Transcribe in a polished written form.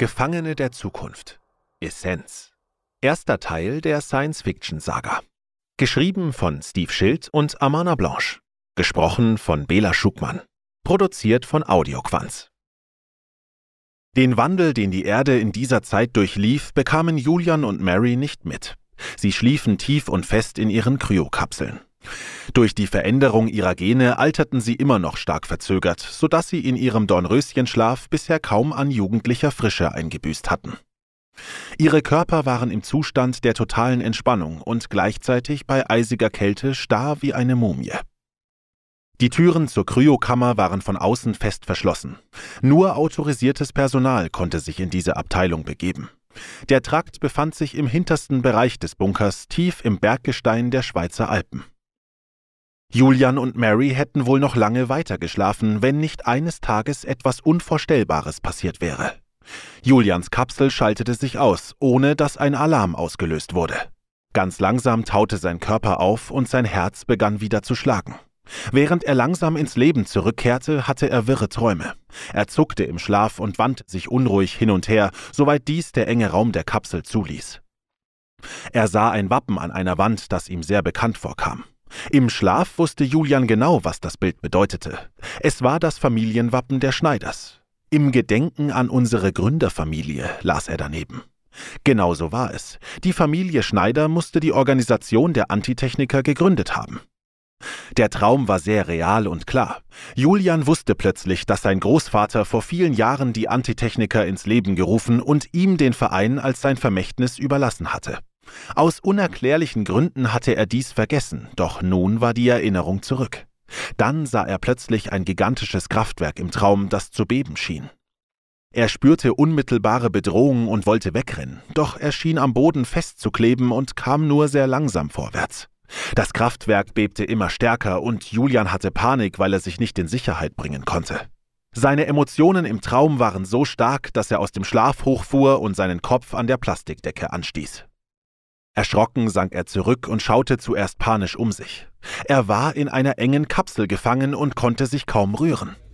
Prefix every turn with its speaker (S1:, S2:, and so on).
S1: Gefangene der Zukunft. Essenz. Erster Teil der Science-Fiction-Saga. Geschrieben von Steve Schild und Amana Blanche. Gesprochen von Bela Schugmann. Produziert von Audioquanz. Den Wandel, den die Erde in dieser Zeit durchlief, bekamen Julian und Mary nicht mit. Sie schliefen tief und fest in ihren Kryokapseln. Durch die Veränderung ihrer Gene alterten sie immer noch stark verzögert, sodass sie in ihrem Dornröschenschlaf bisher kaum an jugendlicher Frische eingebüßt hatten. Ihre Körper waren im Zustand der totalen Entspannung und gleichzeitig bei eisiger Kälte starr wie eine Mumie. Die Türen zur Kryokammer waren von außen fest verschlossen. Nur autorisiertes Personal konnte sich in diese Abteilung begeben. Der Trakt befand sich im hintersten Bereich des Bunkers, tief im Berggestein der Schweizer Alpen. Julian und Mary hätten wohl noch lange weitergeschlafen, wenn nicht eines Tages etwas Unvorstellbares passiert wäre. Julians Kapsel schaltete sich aus, ohne dass ein Alarm ausgelöst wurde. Ganz langsam taute sein Körper auf und sein Herz begann wieder zu schlagen. Während er langsam ins Leben zurückkehrte, hatte er wirre Träume. Er zuckte im Schlaf und wandte sich unruhig hin und her, soweit dies der enge Raum der Kapsel zuließ. Er sah ein Wappen an einer Wand, das ihm sehr bekannt vorkam. Im Schlaf wusste Julian genau, was das Bild bedeutete. Es war das Familienwappen der Schneiders. Im Gedenken an unsere Gründerfamilie, las er daneben. Genauso war es. Die Familie Schneider musste die Organisation der Antitechniker gegründet haben. Der Traum war sehr real und klar. Julian wusste plötzlich, dass sein Großvater vor vielen Jahren die Antitechniker ins Leben gerufen und ihm den Verein als sein Vermächtnis überlassen hatte. Aus unerklärlichen Gründen hatte er dies vergessen, doch nun war die Erinnerung zurück. Dann sah er plötzlich ein gigantisches Kraftwerk im Traum, das zu beben schien. Er spürte unmittelbare Bedrohung und wollte wegrennen, doch er schien am Boden festzukleben und kam nur sehr langsam vorwärts. Das Kraftwerk bebte immer stärker und Julian hatte Panik, weil er sich nicht in Sicherheit bringen konnte. Seine Emotionen im Traum waren so stark, dass er aus dem Schlaf hochfuhr und seinen Kopf an der Plastikdecke anstieß. Erschrocken sank er zurück und schaute zuerst panisch um sich. Er war in einer engen Kapsel gefangen und konnte sich kaum rühren.